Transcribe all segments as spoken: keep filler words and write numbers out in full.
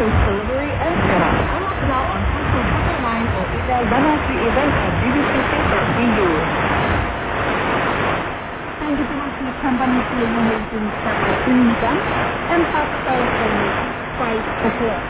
Services Delivery and Setup. Call us now on two two nine or email Vanuatu event at b b c c dot b u. Thank you so much for the company for the amazing service in Nikan and half star from five o'clock.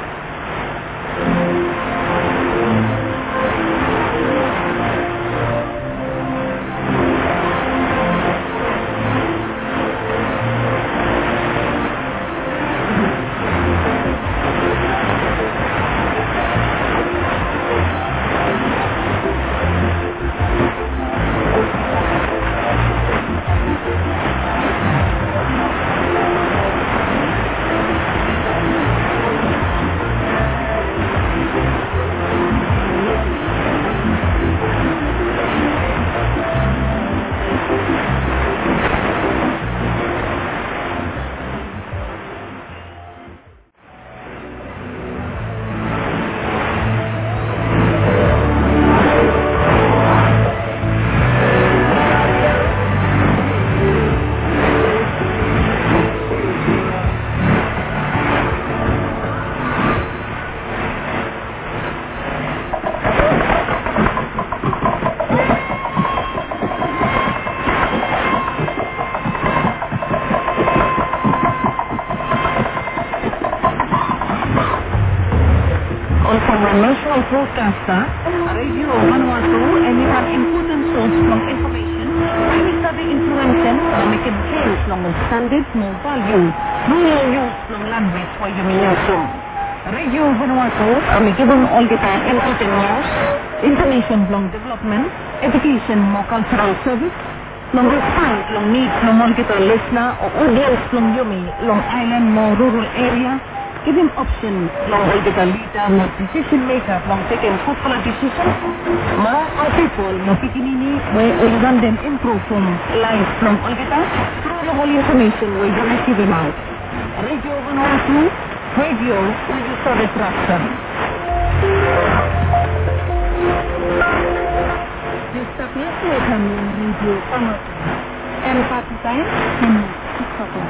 National Broadcaster, Radio Vanuatu, and we have important source from information. We study information that make it change from the standard, more value, rural use from language for you usum. Radio Vanuatu, we give them all the time important news, information from development, education, more cultural service, long response, long need from all the listener or audience from Yumi, Long Island, more rural area. Give him options, long political leader, more decision maker, long taking popular decisions. More our people, more pikinini, where we run them improve from life from Olgita, through the whole information where you give him out. Radio Vanuatu, radio, we will service Rastan. This stuff is coming on Radio Vanuatu. And party time, and it's okay.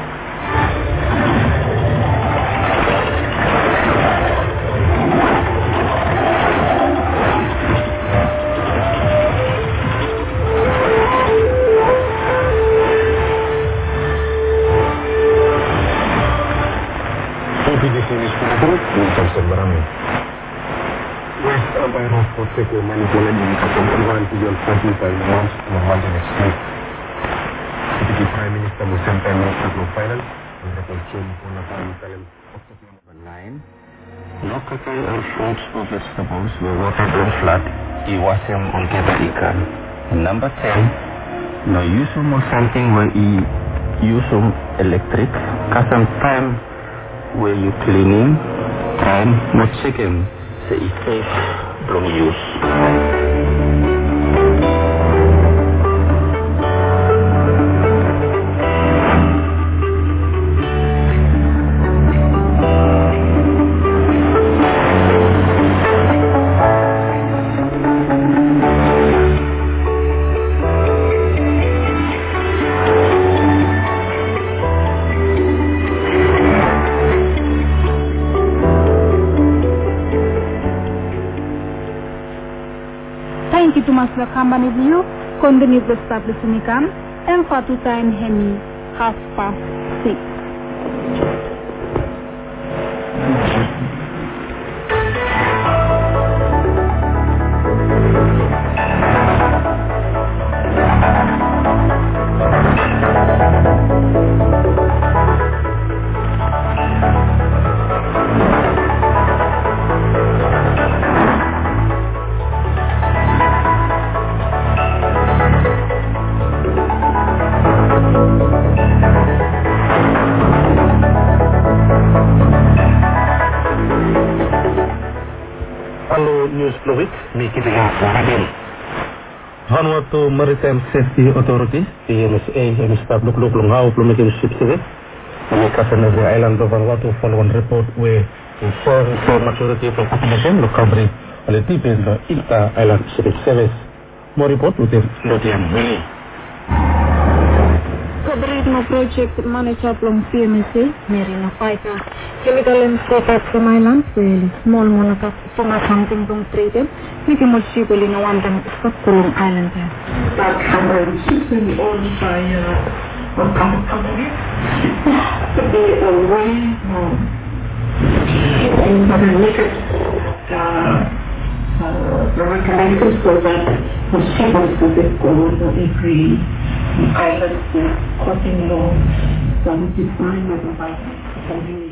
West Empire Hospital ko manipulate yung katumpuan to your forty-five months na month next week. Ito ki Prime Minister mo sentay mo sa finance ang reportion ko na pangitalim October nine. Local or fruits or vegetables were watered or flat. Iwasem on keba ikan. Number ten. No use mo something where i use electric. Kasam time where you cleaning. Time mo chicken. Say safe from use. Masuk company view, continue the establishing income, and Fatu time Hemi, half past six. Vanuatu Maritime Safety Authority, the M S A, M S A, look, look, long how, plummeting ship service. And the captain of the island of Vanuatu follow one report where the four maturity from Accommodation, look, covering on the deep end of Ilta Island Ship Service. More report with the Lothian Willie. Covering Former project manager from P M S A, Marina Paika, chemical and product from Island, well, small monaca, from accounting from trade, Mickey Mochico in one time, Scotland Island. That company is owned by uh, a company to be away from and for the naked the regulations so that mosquitoes will be over every island cutting law, so we define it by something